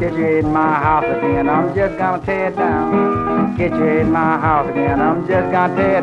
Get you in my house again, I'm just gonna tear it down. Get you in my house again, I'm just gonna tear it